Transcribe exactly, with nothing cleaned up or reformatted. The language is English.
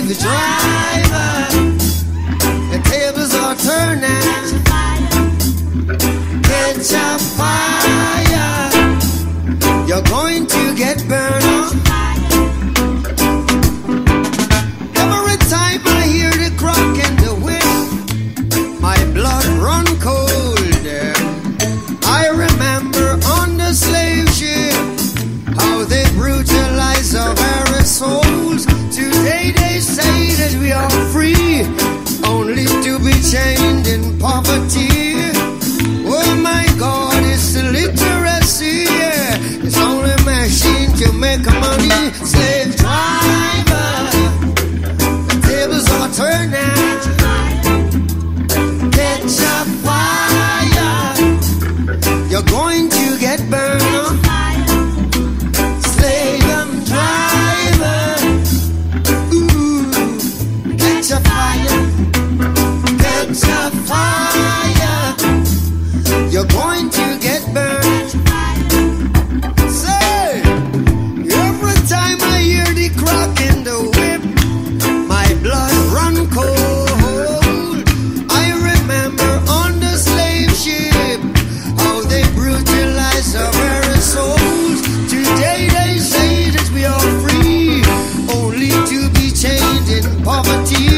slave driver. The tables are turning. Catch a fire. You're going to get burned up. Every time I hear the crock and the whip, my blood run cold. I remember on the slave ship how they brutalize our very souls. Today they say that we are free, only to be chained in poverty. Oh my God, it's illiteracy. Yeah. It's only a machine to make money. Slave driver, the tables are turning. Catch a fire, you're going to get burned up. Slave driver, ooh, catch a fire, catch a fire, you're going to get burned. Say, every time I hear the crack in the whip, my blood run cold. I remember on the slave ship how they brutalize our very souls. Today they say that we are free, only to be chained in poverty.